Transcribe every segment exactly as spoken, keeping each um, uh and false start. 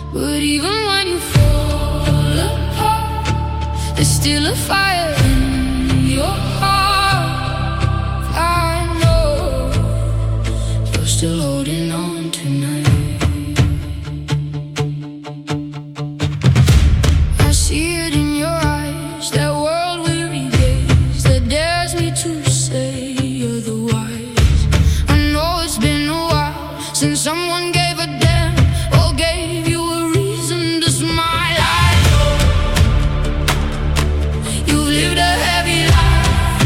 But even when you fall apart, there's still a fire in your heart. I know you're still holding on tonight. I see it in your eyes, that world-weary gaze that dares me to say otherwise. I know it's been a while since someone gave a damn or gave you a reason to smile. I know you've lived a heavy life.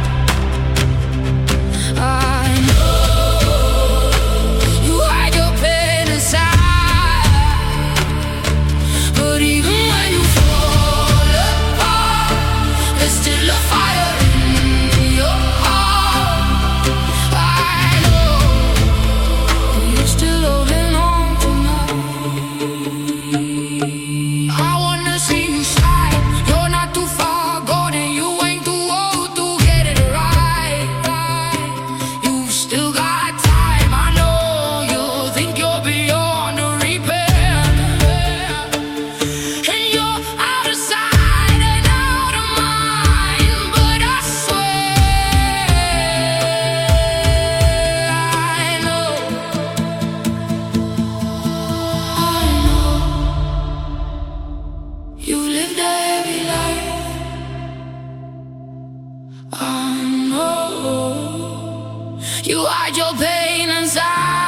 I know you hide your pain inside. But even when you fall apart, there's still a fire in your heart. I know you're still holding on tonight. I wanna see you shine. You're not too far gone and you ain't too old to get it right. You've still got time. I know you think you're beyond the repair, and you're out of sight and out of mind. But I swear I know, I know you've lived a heavy life. I know you hide your pain inside.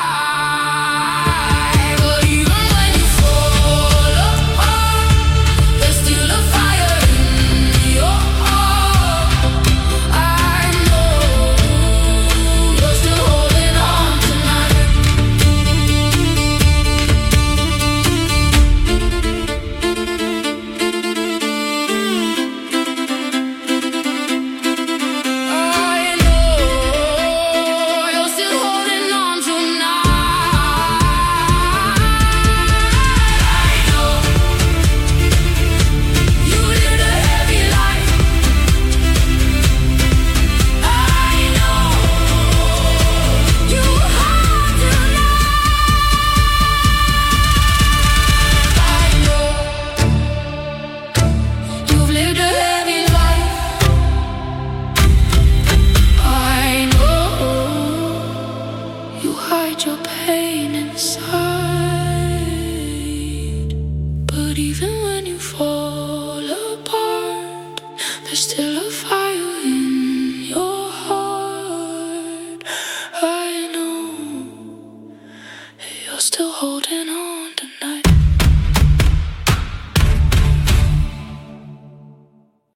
But even when you fall apart, there's still a fire in your heart. I know you're still holding on tonight. I know you're still holding on tonight. I know you lived a heavy life. I know you hide tonight. I know you've lived a heavy life. I know you hide your pain inside. But even when you fall apart, there's still a fire in your heart. I know you're still holding on.